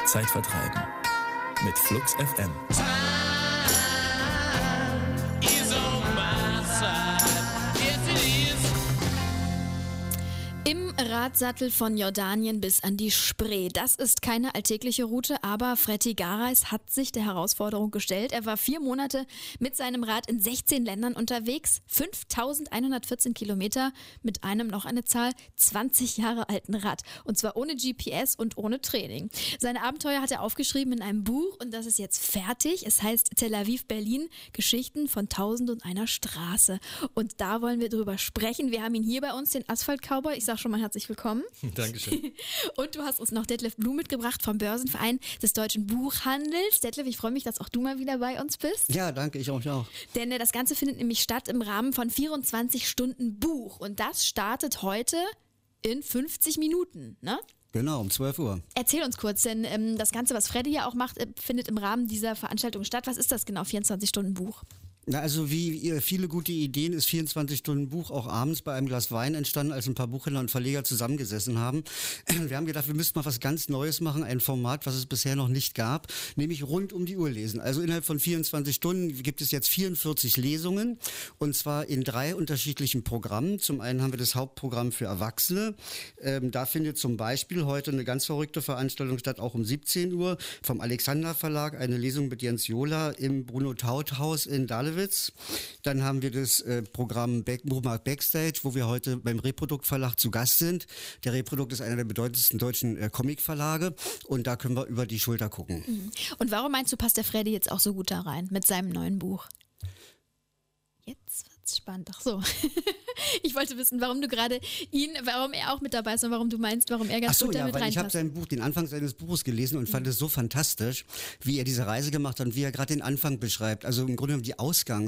Zeit vertreiben. Mit Flux FM. Im Radsattel von Jordanien bis an die Spree. Das ist keine alltägliche Route, aber Freddy Gareis hat sich der Herausforderung gestellt. Er war 4 Monate mit seinem Rad in 16 Ländern unterwegs, 5.114 Kilometer mit einem, noch eine Zahl, 20 Jahre alten Rad. Und zwar ohne GPS und ohne Training. Seine Abenteuer hat er aufgeschrieben in einem Buch und das ist jetzt fertig. Es heißt Tel Aviv, Berlin, Geschichten von 1001 Straße. Und da wollen wir drüber sprechen. Wir haben ihn hier bei uns, den Asphalt-Cowboy. Ich sag schon mal herzlich willkommen. Dankeschön. Und du hast uns noch Detlef Blum mitgebracht vom Börsenverein des Deutschen Buchhandels. Detlef, ich freue mich, dass auch du mal wieder bei uns bist. Ja, danke, ich auch. Denn das Ganze findet nämlich statt im Rahmen von 24 Stunden Buch. Und das startet heute in 50 Minuten, ne? Genau, um 12 Uhr. Erzähl uns kurz, denn das Ganze, was Freddy ja auch macht, findet im Rahmen dieser Veranstaltung statt. Was ist das genau, 24 Stunden Buch? Na, also wie viele gute Ideen ist 24 Stunden Buch auch abends bei einem Glas Wein entstanden, als ein paar Buchhändler und Verleger zusammengesessen haben. Wir haben gedacht, wir müssten mal was ganz Neues machen, ein Format, was es bisher noch nicht gab, nämlich rund um die Uhr lesen. Also innerhalb von 24 Stunden gibt es jetzt 44 Lesungen und zwar in 3 unterschiedlichen Programmen. Zum einen haben wir das Hauptprogramm für Erwachsene. Da findet zum Beispiel heute eine ganz verrückte Veranstaltung statt, auch um 17 Uhr, vom Alexander Verlag, eine Lesung mit Jens Jola im Bruno-Taut-Haus in Dahlewitz. Dann haben wir das Programm Buchmarkt Backstage, wo wir heute beim Reprodukt Verlag zu Gast sind. Der Reprodukt ist einer der bedeutendsten deutschen Comicverlage und da können wir über die Schulter gucken. Und warum meinst du, passt der Freddy jetzt auch so gut da rein mit seinem neuen Buch? Jetzt wird's spannend. Ach so. Ich wollte wissen, warum er auch mit dabei ist und warum du meinst, warum er ganz gut damit reinpasst. Ich habe sein Buch, den Anfang seines Buches gelesen und fand es so fantastisch, wie er diese Reise gemacht hat und wie er gerade den Anfang beschreibt. Also im Grunde die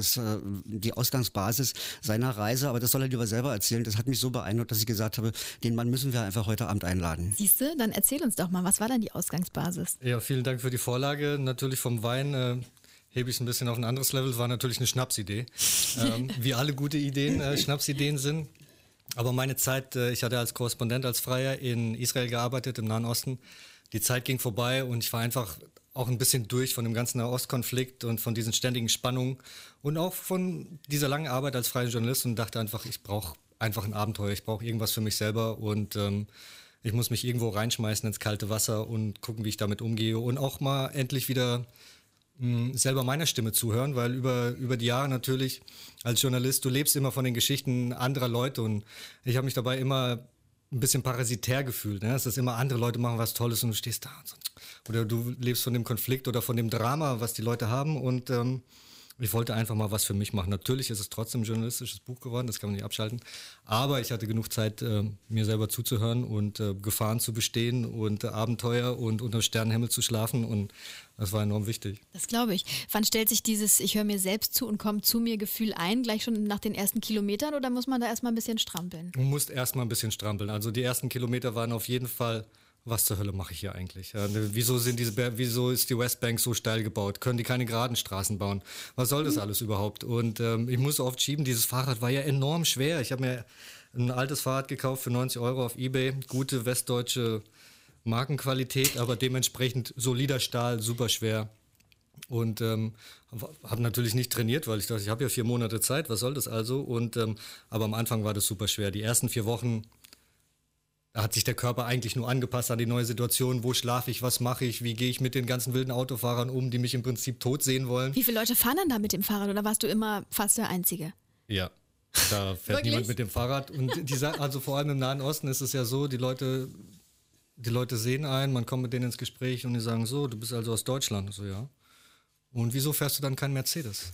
Ausgangsbasis seiner Reise, aber das soll er lieber selber erzählen. Das hat mich so beeindruckt, dass ich gesagt habe, den Mann müssen wir einfach heute Abend einladen. Siehst du, dann erzähl uns doch mal, was war dann die Ausgangsbasis? Ja, vielen Dank für die Vorlage. Natürlich vom Wein hebe ich es ein bisschen auf ein anderes Level. War natürlich eine Schnapsidee. Wie alle gute Ideen Schnapsideen sind. Aber meine Zeit, ich hatte als Korrespondent, als Freier in Israel gearbeitet, im Nahen Osten. Die Zeit ging vorbei und ich war einfach auch ein bisschen durch von dem ganzen Nahostkonflikt und von diesen ständigen Spannungen und auch von dieser langen Arbeit als freier Journalist und dachte einfach, ich brauche einfach ein Abenteuer. Ich brauche irgendwas für mich selber und ich muss mich irgendwo reinschmeißen ins kalte Wasser und gucken, wie ich damit umgehe und auch mal endlich wieder selber meiner Stimme zuhören, weil über die Jahre natürlich als Journalist, du lebst immer von den Geschichten anderer Leute und ich habe mich dabei immer ein bisschen parasitär gefühlt. Ne? Es ist immer, andere Leute machen was Tolles und du stehst da. Und so. Oder du lebst von dem Konflikt oder von dem Drama, was die Leute haben und ich wollte einfach mal was für mich machen. Natürlich ist es trotzdem ein journalistisches Buch geworden, das kann man nicht abschalten. Aber ich hatte genug Zeit, mir selber zuzuhören und Gefahren zu bestehen und Abenteuer und unter Sternenhimmel zu schlafen. Und das war enorm wichtig. Das glaube ich. Wann stellt sich dieses Ich höre mir selbst zu und komme zu mir Gefühl ein? Gleich schon nach den ersten Kilometern oder muss man da erstmal ein bisschen strampeln? Du musst erstmal ein bisschen strampeln. Also die ersten Kilometer waren auf jeden Fall... Was zur Hölle mache ich hier eigentlich? Ja, wieso ist die Westbank so steil gebaut? Können die keine geraden Straßen bauen? Was soll das alles überhaupt? Und ich muss oft schieben, dieses Fahrrad war ja enorm schwer. Ich habe mir ein altes Fahrrad gekauft für 90 € auf eBay. Gute westdeutsche Markenqualität, aber dementsprechend solider Stahl, super schwer. Und habe natürlich nicht trainiert, weil ich dachte, ich habe ja 4 Monate Zeit, was soll das also? Und aber am Anfang war das super schwer. Die ersten 4 Wochen... Da hat sich der Körper eigentlich nur angepasst an die neue Situation. Wo schlafe ich? Was mache ich? Wie gehe ich mit den ganzen wilden Autofahrern um, die mich im Prinzip tot sehen wollen? Wie viele Leute fahren dann da mit dem Fahrrad oder warst du immer fast der Einzige? Ja, da fährt niemand mit dem Fahrrad. Und also vor allem im Nahen Osten ist es ja so, die Leute sehen einen, man kommt mit denen ins Gespräch und die sagen so, du bist also aus Deutschland. So, ja. Und wieso fährst du dann keinen Mercedes?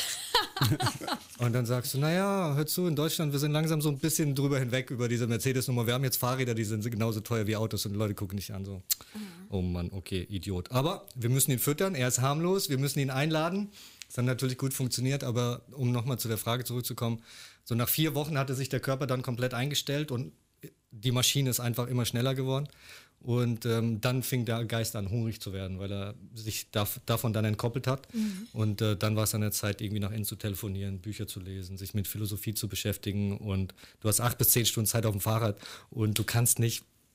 Und dann sagst du, naja, hör zu, in Deutschland, wir sind langsam so ein bisschen drüber hinweg über diese Mercedes-Nummer. Wir haben jetzt Fahrräder, die sind genauso teuer wie Autos und die Leute gucken dich an so, oh Mann, okay, Idiot. Aber wir müssen ihn füttern, er ist harmlos, wir müssen ihn einladen. Das hat natürlich gut funktioniert, aber um nochmal zu der Frage zurückzukommen, so nach 4 Wochen hatte sich der Körper dann komplett eingestellt und die Maschine ist einfach immer schneller geworden. Und dann fing der Geist an, hungrig zu werden, weil er sich davon dann entkoppelt hat. Mhm. Und dann war es an der Zeit, irgendwie nach innen zu telefonieren, Bücher zu lesen, sich mit Philosophie zu beschäftigen. Und du hast 8 bis 10 Stunden Zeit auf dem Fahrrad und du kannst nicht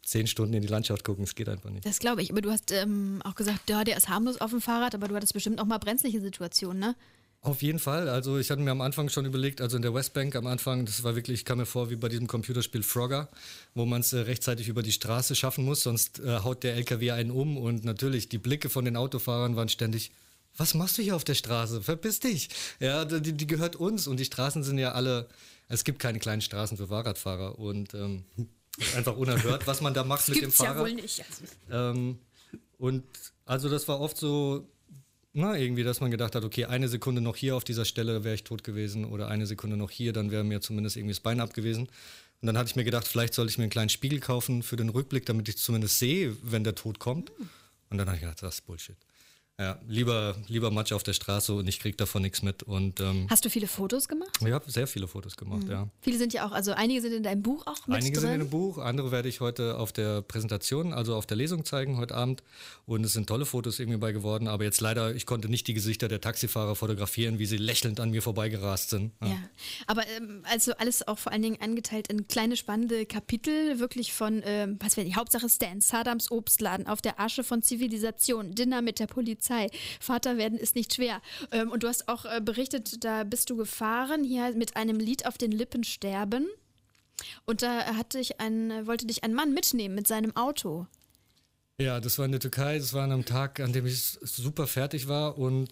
10 Stunden in die Landschaft gucken, es geht einfach nicht. Das glaube ich. Aber du hast auch gesagt, ja, der ist harmlos auf dem Fahrrad, aber du hattest bestimmt auch mal brenzliche Situationen, ne? Auf jeden Fall. Also ich hatte mir am Anfang schon überlegt, also in der Westbank am Anfang, das war wirklich, ich kam mir vor wie bei diesem Computerspiel Frogger, wo man es rechtzeitig über die Straße schaffen muss, sonst haut der LKW einen um und natürlich die Blicke von den Autofahrern waren ständig, was machst du hier auf der Straße? Verpiss dich. Ja, die gehört uns und die Straßen sind ja alle, es gibt keine kleinen Straßen für Fahrradfahrer und einfach unerhört, was man da macht mit dem Fahrrad. Das gibt's ja wohl nicht. Und also das war oft so, irgendwie, dass man gedacht hat, okay, eine Sekunde noch hier auf dieser Stelle wäre ich tot gewesen oder eine Sekunde noch hier, dann wäre mir zumindest irgendwie das Bein ab gewesen. Und dann hatte ich mir gedacht, vielleicht soll ich mir einen kleinen Spiegel kaufen für den Rückblick, damit ich zumindest sehe, wenn der Tod kommt. Und dann habe ich gedacht, das ist Bullshit. Ja, lieber Matsch auf der Straße und ich kriege davon nichts mit. Und, hast du viele Fotos gemacht? Ich habe sehr viele Fotos gemacht, ja. Viele sind ja auch, also einige sind in deinem Buch auch mit Einige drin. sind in dem Buch, andere werde ich heute auf der Präsentation, also auf der Lesung zeigen heute Abend. Und es sind tolle Fotos irgendwie bei geworden. Aber jetzt leider, ich konnte nicht die Gesichter der Taxifahrer fotografieren, wie sie lächelnd an mir vorbeigerast sind. Ja, aber also alles auch vor allen Dingen angeteilt in kleine spannende Kapitel, wirklich von, was wäre die Hauptsache Stan, Saddams Obstladen, auf der Asche von Zivilisation, Dinner mit der Polizei, Vater werden ist nicht schwer. Und du hast auch berichtet, da bist du gefahren, hier mit einem Lied auf den Lippen sterben. Und da wollte dich ein Mann mitnehmen mit seinem Auto. Ja, das war in der Türkei, das war an einem Tag, an dem ich super fertig war und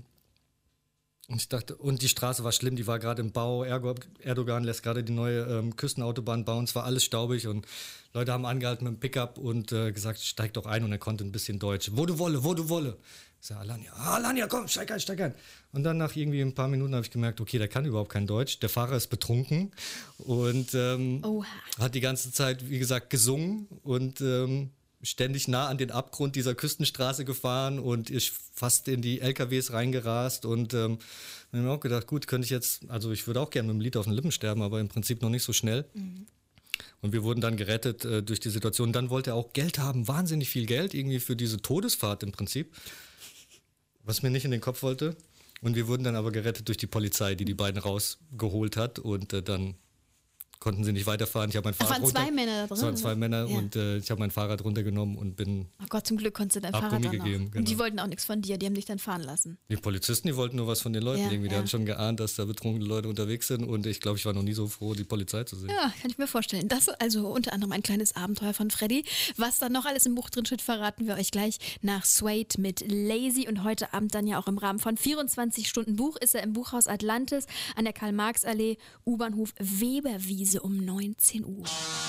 ich dachte, und die Straße war schlimm, die war gerade im Bau, Erdogan lässt gerade die neue Küstenautobahn bauen, es war alles staubig und Leute haben angehalten mit dem Pickup und gesagt, steig doch ein und er konnte ein bisschen Deutsch. Wo du wolle. Ich sage, Alanya, komm, steig ein. Und dann nach irgendwie ein paar Minuten habe ich gemerkt, okay, der kann überhaupt kein Deutsch, der Fahrer ist betrunken und hat die ganze Zeit, wie gesagt, gesungen und ständig nah an den Abgrund dieser Küstenstraße gefahren und ist fast in die LKWs reingerast und dann habe ich mir auch gedacht, gut, könnte ich jetzt, also ich würde auch gerne mit dem Lied auf den Lippen sterben, aber im Prinzip noch nicht so schnell. Und wir wurden dann gerettet durch die Situation. Dann wollte er auch Geld haben, wahnsinnig viel Geld irgendwie für diese Todesfahrt im Prinzip, was mir nicht in den Kopf wollte. Und wir wurden dann aber gerettet durch die Polizei, die beiden rausgeholt hat und dann konnten sie nicht weiterfahren. Ich habe mein Fahrrad waren zwei Männer da drin? Es waren 2 Männer Ja. und ich habe mein Fahrrad runtergenommen und bin Oh Gott, zum Glück konntest du dein Fahrrad Abgummi dann noch. gegeben, Und genau. die wollten auch nichts von dir, die haben dich dann fahren lassen. Die Polizisten, die wollten nur was von den Leuten Ja, irgendwie. Die ja. haben schon geahnt, dass da betrunkene Leute unterwegs sind und ich glaube, ich war noch nie so froh, die Polizei zu sehen. Ja, kann ich mir vorstellen. Das ist also unter anderem ein kleines Abenteuer von Freddy. Was da noch alles im Buch drin steht, verraten wir euch gleich nach Suede mit Lazy. Und heute Abend dann ja auch im Rahmen von 24 Stunden Buch ist er im Buchhaus Atlantis an der Karl-Marx-Allee, U-Bahnhof Weberwiese um 19 Uhr.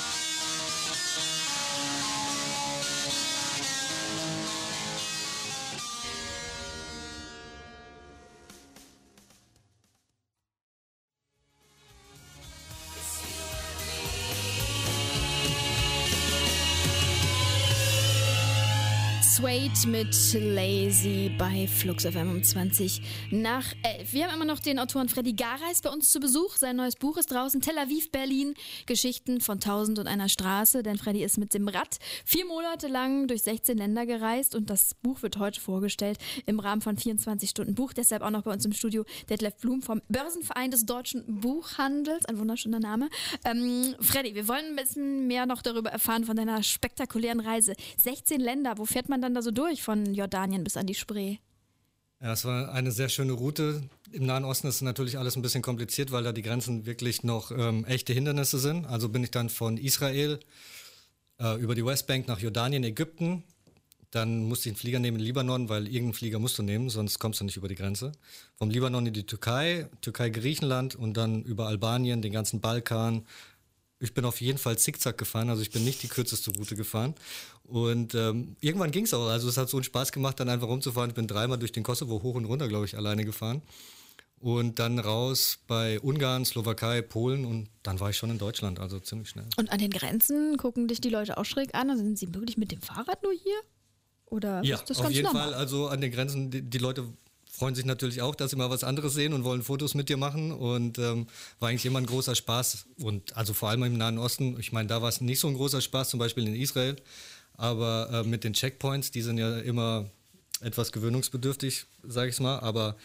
Suede mit Lazy bei Flux FM um 20 nach 11. Wir haben immer noch den Autoren Freddy Gareis bei uns zu Besuch. Sein neues Buch ist draußen. Tel Aviv, Berlin. Geschichten von 1001 Straße. Denn Freddy ist mit dem Rad 4 Monate lang durch 16 Länder gereist. Und das Buch wird heute vorgestellt im Rahmen von 24 Stunden Buch. Deshalb auch noch bei uns im Studio Detlef Blum vom Börsenverein des Deutschen Buchhandels. Ein wunderschöner Name. Freddy, wir wollen ein bisschen mehr noch darüber erfahren von deiner spektakulären Reise. 16 Länder. Wo fährt man dann da so durch von Jordanien bis an die Spree? Ja, es war eine sehr schöne Route. Im Nahen Osten ist natürlich alles ein bisschen kompliziert, weil da die Grenzen wirklich noch echte Hindernisse sind. Also bin ich dann von Israel über die Westbank nach Jordanien, Ägypten. Dann musste ich einen Flieger nehmen in Libanon, weil irgendeinen Flieger musst du nehmen, sonst kommst du nicht über die Grenze. Vom Libanon in die Türkei, Griechenland und dann über Albanien, den ganzen Balkan. Ich bin auf jeden Fall zickzack gefahren, also ich bin nicht die kürzeste Route gefahren. Und irgendwann ging es auch, also es hat so einen Spaß gemacht, dann einfach rumzufahren. Ich bin 3-mal durch den Kosovo hoch und runter, glaube ich, alleine gefahren. Und dann raus bei Ungarn, Slowakei, Polen und dann war ich schon in Deutschland, also ziemlich schnell. Und an den Grenzen gucken dich die Leute auch schräg an? Also sind sie wirklich mit dem Fahrrad nur hier? Oder Ja, ist das auf ganz jeden normal? Fall, also an den Grenzen, die Leute freuen sich natürlich auch, dass sie mal was anderes sehen und wollen Fotos mit dir machen und war eigentlich immer ein großer Spaß und also vor allem im Nahen Osten, ich meine, da war es nicht so ein großer Spaß, zum Beispiel in Israel, aber mit den Checkpoints, die sind ja immer etwas gewöhnungsbedürftig, sage ich mal, aber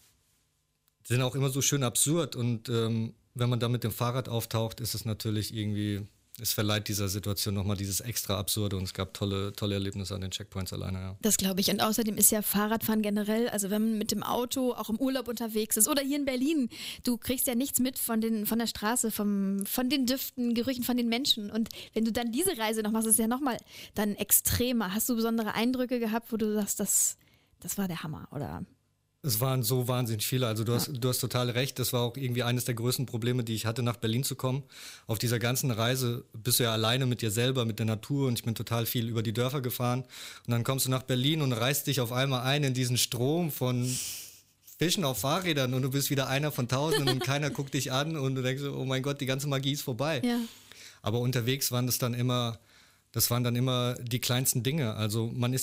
die sind auch immer so schön absurd und wenn man da mit dem Fahrrad auftaucht, ist es natürlich irgendwie es verleiht dieser Situation nochmal dieses extra Absurde und es gab tolle Erlebnisse an den Checkpoints alleine, ja. Das glaube ich. Und außerdem ist ja Fahrradfahren generell, also wenn man mit dem Auto auch im Urlaub unterwegs ist oder hier in Berlin, du kriegst ja nichts mit von der Straße, von den Düften, Gerüchen, von den Menschen. Und wenn du dann diese Reise noch machst, ist es ja nochmal dann extremer. Hast du besondere Eindrücke gehabt, wo du sagst, das war der Hammer, oder? Es waren so wahnsinnig viele, also du hast total recht, das war auch irgendwie eines der größten Probleme, die ich hatte, nach Berlin zu kommen. Auf dieser ganzen Reise bist du ja alleine mit dir selber, mit der Natur und ich bin total viel über die Dörfer gefahren und dann kommst du nach Berlin und reißt dich auf einmal ein in diesen Strom von Fischen auf Fahrrädern und du bist wieder einer von Tausenden und keiner guckt dich an und du denkst, oh mein Gott, die ganze Magie ist vorbei. Ja. Aber unterwegs waren das waren dann immer die kleinsten Dinge, also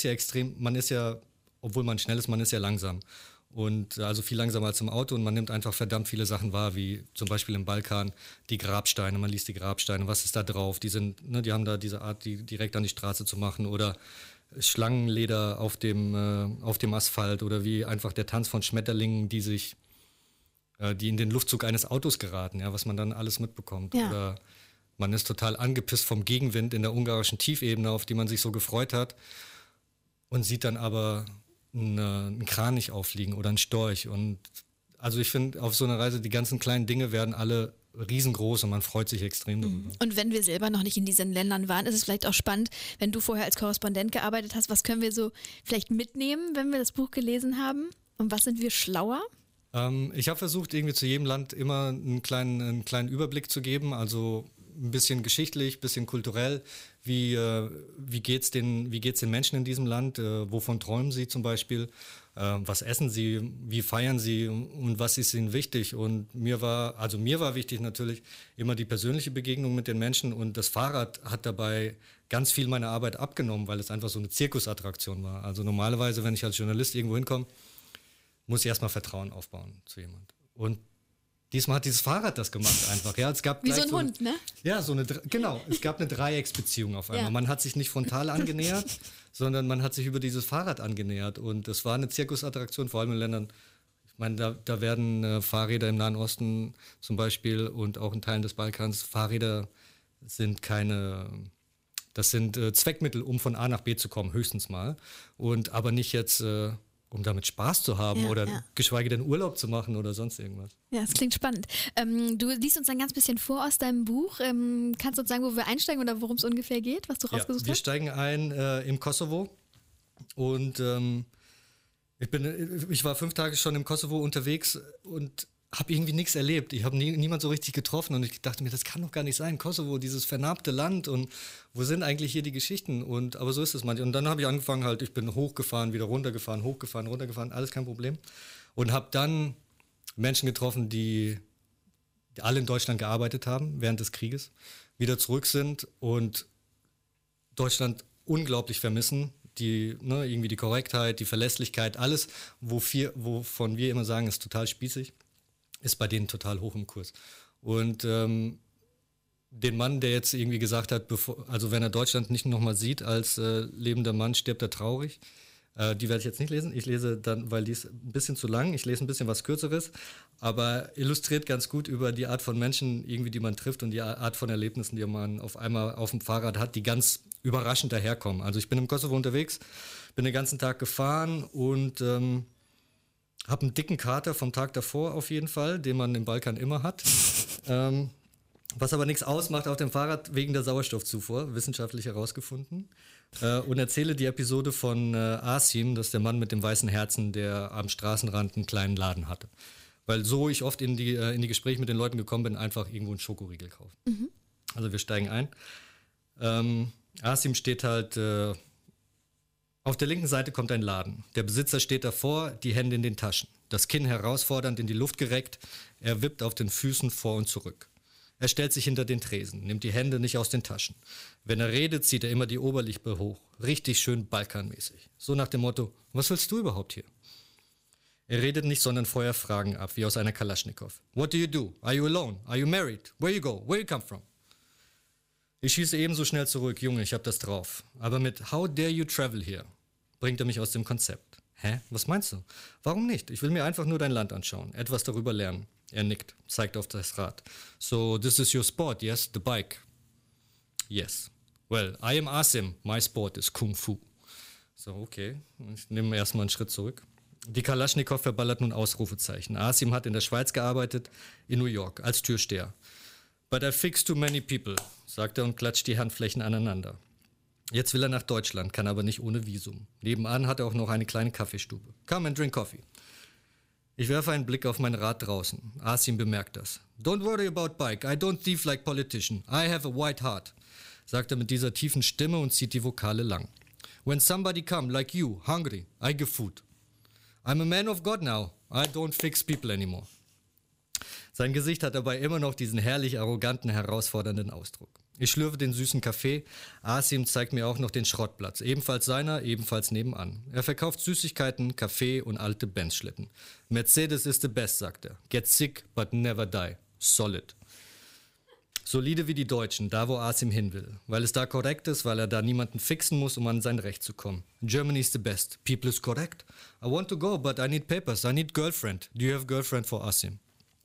obwohl man schnell ist, man ist ja langsam. Und also viel langsamer als im Auto und man nimmt einfach verdammt viele Sachen wahr, wie zum Beispiel im Balkan die Grabsteine, man liest die Grabsteine, was ist da drauf, die haben da diese Art, die direkt an die Straße zu machen oder Schlangenleder auf dem Asphalt oder wie einfach der Tanz von Schmetterlingen, die in den Luftzug eines Autos geraten, ja, was man dann alles mitbekommt. Ja. Oder man ist total angepisst vom Gegenwind in der ungarischen Tiefebene, auf die man sich so gefreut hat und sieht dann aber einen Kranich auffliegen oder einen Storch. Und also ich finde, auf so einer Reise, die ganzen kleinen Dinge werden alle riesengroß und man freut sich extrem darüber. Und wenn wir selber noch nicht in diesen Ländern waren, ist es vielleicht auch spannend, wenn du vorher als Korrespondent gearbeitet hast, was können wir so vielleicht mitnehmen, wenn wir das Buch gelesen haben? Und was sind wir schlauer? Ich habe versucht, irgendwie zu jedem Land immer einen kleinen Überblick zu geben, also ein bisschen geschichtlich, ein bisschen kulturell. Wie geht's den Menschen in diesem Land? Wovon träumen sie zum Beispiel? Was essen sie? Wie feiern sie? Und was ist ihnen wichtig? Und mir war wichtig natürlich immer die persönliche Begegnung mit den Menschen. Und das Fahrrad hat dabei ganz viel meiner Arbeit abgenommen, weil es einfach so eine Zirkusattraktion war. Also normalerweise, wenn ich als Journalist irgendwo hinkomme, muss ich erstmal Vertrauen aufbauen zu jemand. Und diesmal hat dieses Fahrrad das gemacht einfach. Ja, es gab wie so ein Hund, ne? Ja, genau. Es gab eine Dreiecksbeziehung auf einmal. Ja. Man hat sich nicht frontal angenähert, sondern man hat sich über dieses Fahrrad angenähert. Und es war eine Zirkusattraktion, vor allem in Ländern, ich meine, da werden Fahrräder im Nahen Osten zum Beispiel und auch in Teilen des Balkans, Fahrräder sind Zweckmittel, um von A nach B zu kommen, höchstens mal. Aber nicht jetzt um damit Spaß zu haben oder geschweige denn Urlaub zu machen oder sonst irgendwas. Ja, das klingt spannend. Du liest uns ein ganz bisschen vor aus deinem Buch. Kannst du uns sagen, wo wir einsteigen oder worum es ungefähr geht, was du rausgesucht hast? Wir steigen ein im Kosovo und ich war 5 Tage schon im Kosovo unterwegs und habe irgendwie nichts erlebt. Ich habe niemand so richtig getroffen und ich dachte mir, das kann doch gar nicht sein. Kosovo, dieses vernarbte Land und wo sind eigentlich hier die Geschichten? Aber so ist es manchmal. Und dann habe ich angefangen ich bin hochgefahren, wieder runtergefahren, hochgefahren, runtergefahren, alles kein Problem. Und habe dann Menschen getroffen, die alle in Deutschland gearbeitet haben während des Krieges, wieder zurück sind und Deutschland unglaublich vermissen. Irgendwie die Korrektheit, die Verlässlichkeit, alles, wovon wir immer sagen, ist total spießig, ist bei denen total hoch im Kurs. Und den Mann, der jetzt irgendwie gesagt hat, wenn er Deutschland nicht nochmal sieht als lebender Mann, stirbt er traurig. Die werde ich jetzt nicht lesen. Ich lese dann, weil die ist ein bisschen zu lang, ich lese ein bisschen was Kürzeres, aber illustriert ganz gut über die Art von Menschen, irgendwie, die man trifft und die Art von Erlebnissen, die man auf einmal auf dem Fahrrad hat, die ganz überraschend daherkommen. Also ich bin im Kosovo unterwegs, bin den ganzen Tag gefahren und habe einen dicken Kater vom Tag davor auf jeden Fall, den man im Balkan immer hat. Was aber nichts ausmacht auf dem Fahrrad wegen der Sauerstoffzufuhr, wissenschaftlich herausgefunden. Und erzähle die Episode von Asim, das ist der Mann mit dem weißen Herzen, der am Straßenrand einen kleinen Laden hatte. Weil so ich oft in die Gespräche mit den Leuten gekommen bin, einfach irgendwo einen Schokoriegel kaufen. Mhm. Also wir steigen ein. Asim steht halt... Auf der linken Seite kommt ein Laden. Der Besitzer steht davor, die Hände in den Taschen. Das Kinn herausfordernd in die Luft gereckt. Er wippt auf den Füßen vor und zurück. Er stellt sich hinter den Tresen, nimmt die Hände nicht aus den Taschen. Wenn er redet, zieht er immer die Oberlippe hoch. Richtig schön balkanmäßig. So nach dem Motto, was willst du überhaupt hier? Er redet nicht, sondern feuert Fragen ab, wie aus einer Kalaschnikow. What do you do? Are you alone? Are you married? Where you go? Where you come from? Ich schieße ebenso schnell zurück. Junge, ich hab das drauf. Aber mit How dare you travel here bringt er mich aus dem Konzept. Hä? Was meinst du? Warum nicht? Ich will mir einfach nur dein Land anschauen, etwas darüber lernen. Er nickt, zeigt auf das Rad. So, this is your sport, yes? The bike. Yes. Well, I am Asim. My sport is Kung Fu. So, okay. Ich nehme erstmal einen Schritt zurück. Die Kalaschnikow verballert nun Ausrufezeichen. Asim hat in der Schweiz gearbeitet, in New York, als Türsteher. But I fixed too many people, sagt er und klatscht die Handflächen aneinander. Jetzt will er nach Deutschland, kann aber nicht ohne Visum. Nebenan hat er auch noch eine kleine Kaffeestube. Come and drink coffee. Ich werfe einen Blick auf mein Rad draußen. Asim bemerkt das. Don't worry about bike, I don't thief like politician. I have a white heart, sagt er mit dieser tiefen Stimme und zieht die Vokale lang. When somebody come like you, hungry, I give food. I'm a man of God now. I don't fix people anymore. Sein Gesicht hat dabei immer noch diesen herrlich arroganten, herausfordernden Ausdruck. Ich schlürfe den süßen Kaffee. Asim zeigt mir auch noch den Schrottplatz. Ebenfalls seiner, ebenfalls nebenan. Er verkauft Süßigkeiten, Kaffee und alte Benz-Schlitten. Mercedes is the best, sagt er. Get sick, but never die. Solid. Solide wie die Deutschen, da wo Asim hin will. Weil es da korrekt ist, weil er da niemanden fixen muss, um an sein Recht zu kommen. Germany is the best. People is correct. I want to go, but I need papers. I need girlfriend. Do you have girlfriend for Asim?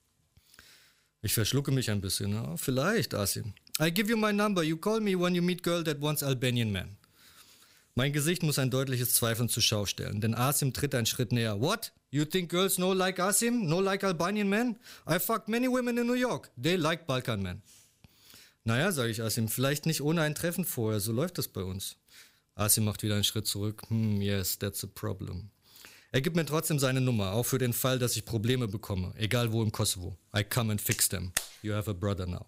Ich verschlucke mich ein bisschen. Ja, vielleicht, Asim. I give you my number. You call me when you meet girl that wants Albanian man. Mein Gesicht muss ein deutliches Zweifeln zur Schau stellen, denn Asim tritt einen Schritt näher. What? You think girls no like Asim? No like Albanian men? I fucked many women in New York. They like Balkan men. Naja, sage ich Asim, vielleicht nicht ohne ein Treffen vorher, so läuft das bei uns. Asim macht wieder einen Schritt zurück. Yes, that's a problem. Er gibt mir trotzdem seine Nummer, auch für den Fall, dass ich Probleme bekomme, egal wo im Kosovo. I come and fix them. You have a brother now.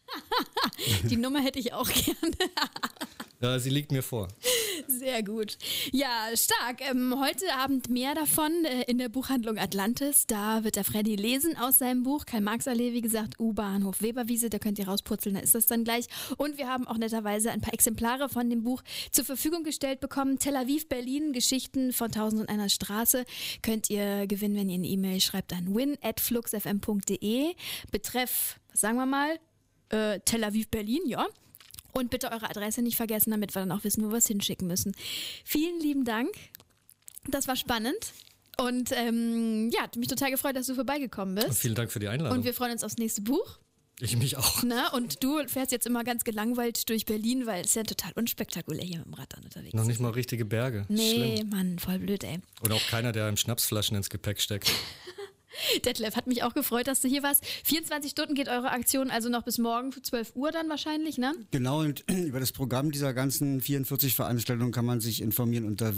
Die Nummer hätte ich auch gerne. Ja, sie liegt mir vor. Sehr gut. Ja, stark. Heute Abend mehr davon in der Buchhandlung Atlantis. Da wird der Freddy lesen aus seinem Buch. Karl-Marx-Allee, wie gesagt, U-Bahnhof Weberwiese. Da könnt ihr rausputzeln, da ist das dann gleich. Und wir haben auch netterweise ein paar Exemplare von dem Buch zur Verfügung gestellt bekommen. Tel Aviv, Berlin, Geschichten von 1001 Straße. Könnt ihr gewinnen, wenn ihr eine E-Mail schreibt an win@fluxfm.de. Betreff, was sagen wir mal, Tel Aviv, Berlin, ja. Und bitte eure Adresse nicht vergessen, damit wir dann auch wissen, wo wir es hinschicken müssen. Vielen lieben Dank. Das war spannend. Und hat mich total gefreut, dass du vorbeigekommen bist. Und vielen Dank für die Einladung. Und wir freuen uns aufs nächste Buch. Ich mich auch. Na, und du fährst jetzt immer ganz gelangweilt durch Berlin, weil es ist ja total unspektakulär hier mit dem Rad dann unterwegs. Noch nicht mal richtige Berge. Nee, Schlimm. Mann, voll blöd, ey. Oder auch keiner, der einem Schnapsflaschen ins Gepäck steckt. Detlef, hat mich auch gefreut, dass du hier warst. 24 Stunden geht eure Aktion also noch bis morgen, 12 Uhr dann wahrscheinlich, ne? Genau, und über das Programm dieser ganzen 44 Veranstaltungen kann man sich informieren unter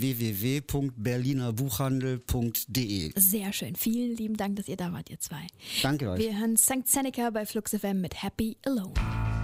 www.berlinerbuchhandel.de. Sehr schön. Vielen lieben Dank, dass ihr da wart, ihr zwei. Danke euch. Wir hören St. Seneca bei Flux FM mit Happy Alone.